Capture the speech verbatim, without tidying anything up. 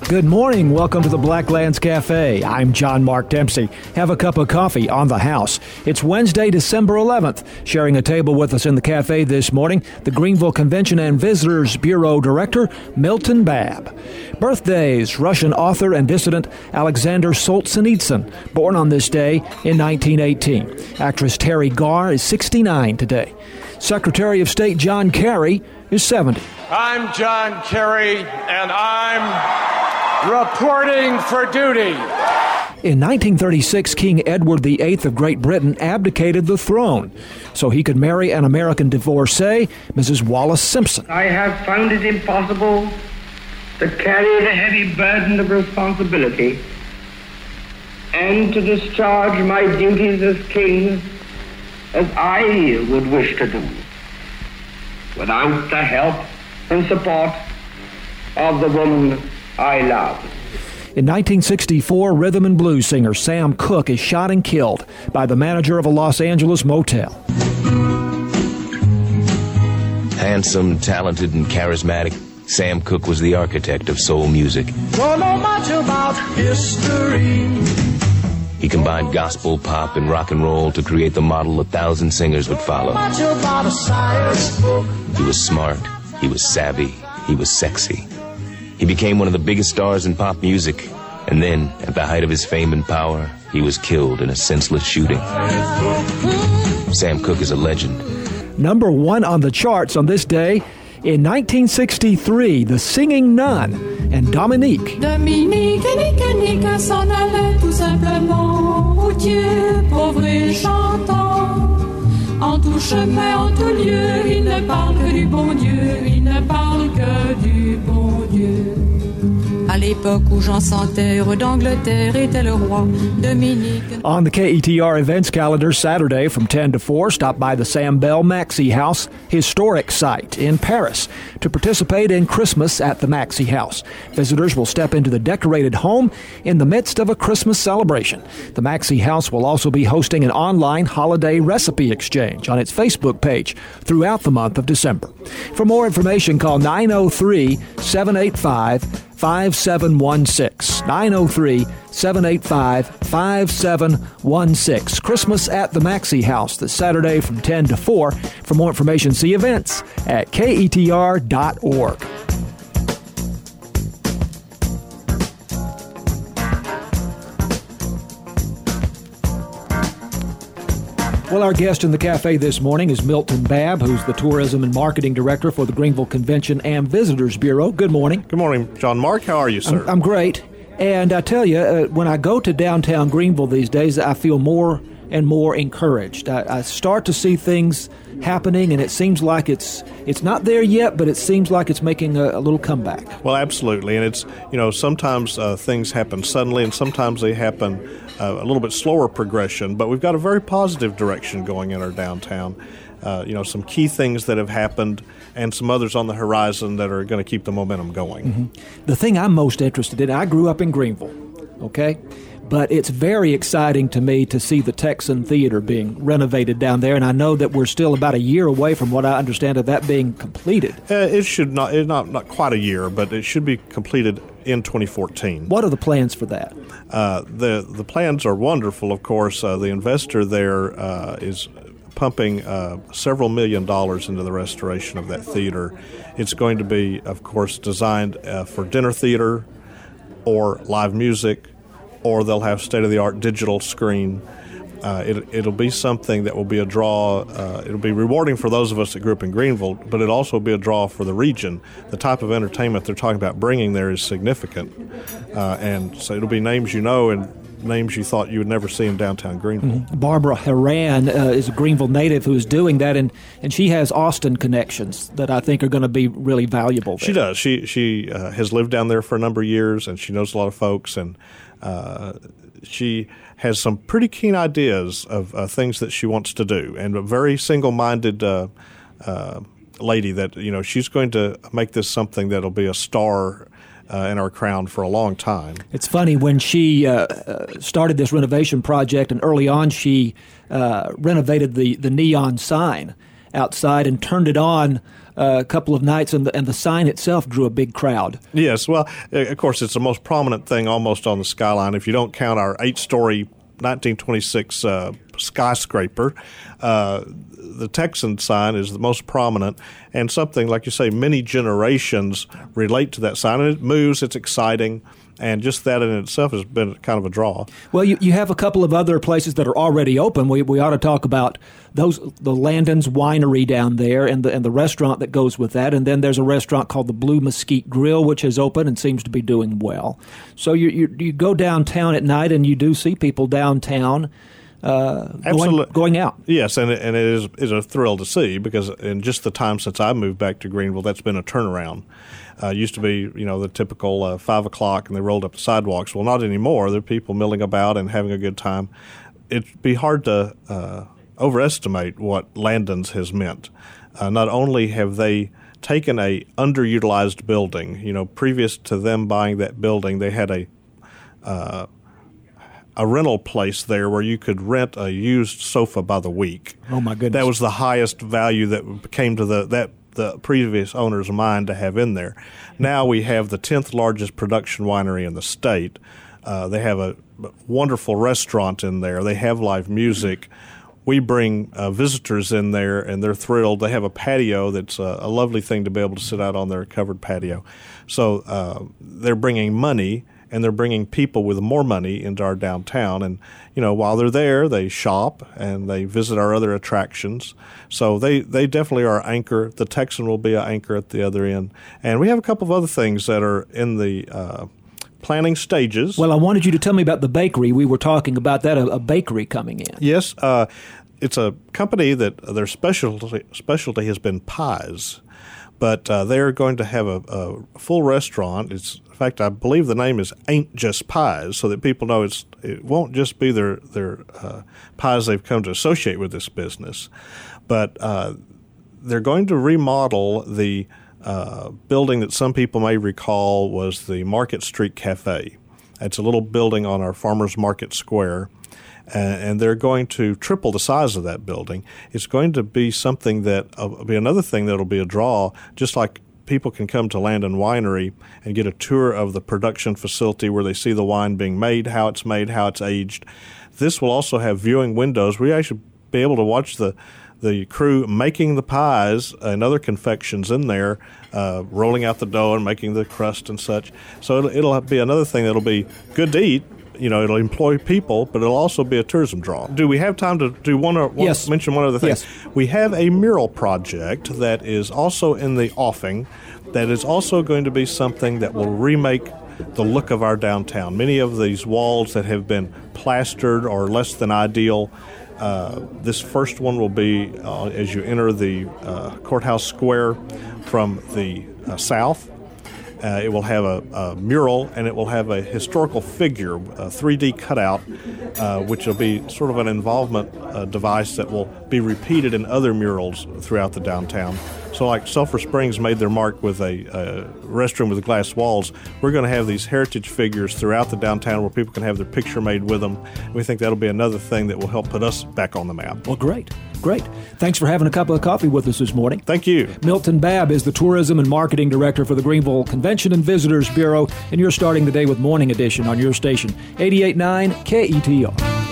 Good morning. Welcome to the Blacklands Cafe. I'm John Mark Dempsey. Have a cup of coffee on the house. It's Wednesday, December eleventh. Sharing a table with us in the cafe this morning, the Greenville Convention and Visitors Bureau Director, Milton Babb. Birthdays: Russian author and dissident Alexander Solzhenitsyn, born on this day in nineteen eighteen. Actress Terry Garr is sixty-nine today. Secretary of State John Kerry is seventy. I'm John Kerry, and I'm reporting for duty. In nineteen thirty-six, King Edward the Eighth of Great Britain abdicated the throne so he could marry an American divorcee, Missus Wallis Simpson. I have found it impossible to carry the heavy burden of responsibility and to discharge my duties as king as I would wish to do without the help and support of the woman I love. In nineteen sixty-four, rhythm and blues singer Sam Cooke is shot and killed by the manager of a Los Angeles motel. Handsome, talented, and charismatic, Sam Cooke was the architect of soul music. Don't know much about history. He combined gospel, pop, and rock and roll to create the model a thousand singers would follow. Much about a science book. He was smart, he was savvy, he was sexy. He became one of the biggest stars in pop music, and then, at the height of his fame and power, he was killed in a senseless shooting. Sam Cooke is a legend. Number one on the charts on this day, in nineteen sixty-three, The Singing Nun and Dominique. Dominique, Nique, Nique, s'en allait tout simplement, routier, pauvre et chantant. En tout chemin, en tout lieu, il ne parle que du bon Dieu, il ne parle que du bon Dieu. À l'époque où Jean sans terre d'Angleterre était le roi, Dominique. On the K E T R events calendar, Saturday from ten to four, stop by the Sam Bell Maxey House historic site in Paris to participate in Christmas at the Maxey House. Visitors will step into the decorated home in the midst of a Christmas celebration. The Maxey House will also be hosting an online holiday recipe exchange on its Facebook page throughout the month of December. For more information, call nine oh three, seven eight five, five seven one six. nine oh three, seven eight five, five seven one six. Christmas at the Maxey House this Saturday from ten to four. For more information, see events at K E T R dot org. Well, our guest in the cafe this morning is Milton Babb, who's the Tourism and Marketing Director for the Greenville Convention and Visitors Bureau. Good morning. Good morning, John Mark. How are you, sir? I'm, I'm great. And I tell you, uh, when I go to downtown Greenville these days, I feel more and more encouraged. I, I start to see things happening, and it seems like it's it's not there yet, but it seems like it's making a, a little comeback. Well, absolutely. And it's, you know, sometimes uh, things happen suddenly, and sometimes they happen uh, a little bit slower progression, but we've got a very positive direction going in our downtown. Uh, you know, some key things that have happened and some others on the horizon that are going to keep the momentum going. Mm-hmm. The thing I'm most interested in, I grew up in Greenville, okay? But it's very exciting to me to see the Texan Theater being renovated down there, and I know that we're still about a year away from what I understand of that being completed. Uh, it should not, it not, not quite a year, but it should be completed in twenty fourteen. What are the plans for that? Uh, the the plans are wonderful, of course. Uh, the investor there uh, is pumping uh, several million dollars into the restoration of that theater. It's going to be, of course, designed uh, for dinner theater or live music, or they'll have state-of-the-art digital screen. Uh, it, it'll be something that will be a draw. Uh, it'll be rewarding for those of us that grew up in Greenville, but it'll also be a draw for the region. The type of entertainment they're talking about bringing there is significant. Uh, and so it'll be names you know and names you thought you would never see in downtown Greenville. Mm-hmm. Barbara Haran uh, is a Greenville native who is doing that, and, and she has Austin connections that I think are going to be really valuable there. She does. She, she uh, has lived down there for a number of years, and she knows a lot of folks, and uh, she has some pretty keen ideas of uh, things that she wants to do, and a very single-minded uh, uh, lady that, you know, she's going to make this something that'll be a star Uh, in our crown for a long time. It's funny, when she uh, uh, started this renovation project, and early on she uh, renovated the, the neon sign outside and turned it on uh, a couple of nights, and the, and the sign itself drew a big crowd. Yes, well, of course, it's the most prominent thing almost on the skyline. If you don't count our eight-story nineteen twenty-six uh, skyscraper, uh, the Texan sign is the most prominent, and something, like you say, many generations relate to that sign, and it moves, it's exciting, and just that in itself has been kind of a draw. Well, you, you have a couple of other places that are already open. We we ought to talk about those, the Landon's Winery down there, and the and the restaurant that goes with that, and then there's a restaurant called the Blue Mesquite Grill, which is open and seems to be doing well. So you you, you go downtown at night, and you do see people downtown Uh, going, going out. Yes, and, and it is, is a thrill to see, because in just the time since I moved back to Greenville, that's been a turnaround. Uh, it used to be, you know, the typical uh, five o'clock and they rolled up the sidewalks. Well, not anymore. There are people milling about and having a good time. It'd be hard to uh, overestimate what Landon's has meant. Uh, not only have they taken a underutilized building, you know, previous to them buying that building, they had a uh, a rental place there where you could rent a used sofa by the week. Oh my goodness! That was the highest value that came to the that the previous owner's mind to have in there. Now we have the tenth largest production winery in the state. Uh, they have a wonderful restaurant in there. They have live music. We bring uh, visitors in there, and they're thrilled. They have a patio that's a, a lovely thing to be able to sit out on their covered patio. So uh, they're bringing money, and they're bringing people with more money into our downtown. And, you know, while they're there, they shop and they visit our other attractions. So they, they definitely are an anchor. The Texan will be an anchor at the other end. And we have a couple of other things that are in the uh, planning stages. Well, I wanted you to tell me about the bakery. We were talking about that, a, a bakery coming in. Yes. Uh, it's a company that their specialty, specialty has been pies. But uh, they're going to have a, a full restaurant. It's, in fact, I believe the name is Ain't Just Pies, so that people know it's it won't just be their their uh, pies they've come to associate with this business, but uh, they're going to remodel the uh, building that some people may recall was the Market Street Cafe. It's a little building on our Farmers Market Square. Uh, and they're going to triple the size of that building. It's going to be something that uh, be another thing that'll be a draw, just like people can come to Landon Winery and get a tour of the production facility where they see the wine being made, how it's made, how it's aged. This will also have viewing windows where you actually be able to watch the the crew making the pies and other confections in there, uh, rolling out the dough and making the crust and such. So it'll, it'll be another thing that'll be good to eat. You know, it'll employ people, but it'll also be a tourism draw. Do we have time to do one or one, yes. mention one other thing? Yes. We have a mural project that is also in the offing that is also going to be something that will remake the look of our downtown. Many of these walls that have been plastered or less than ideal, uh, this first one will be uh, as you enter the uh, courthouse square from the uh, south. Uh, it will have a, a mural, and it will have a historical figure, a three D cutout, uh, which will be sort of an involvement uh, device that will be repeated in other murals throughout the downtown. So like Sulphur Springs made their mark with a, a restroom with glass walls, we're going to have these heritage figures throughout the downtown where people can have their picture made with them. We think that'll be another thing that will help put us back on the map. Well, great. Great. Thanks for having a cup of coffee with us this morning. Thank you. Milton Babb is the Tourism and Marketing Director for the Greenville Convention and Visitors Bureau, and you're starting the day with Morning Edition on your station, eighty-eight point nine K E T R.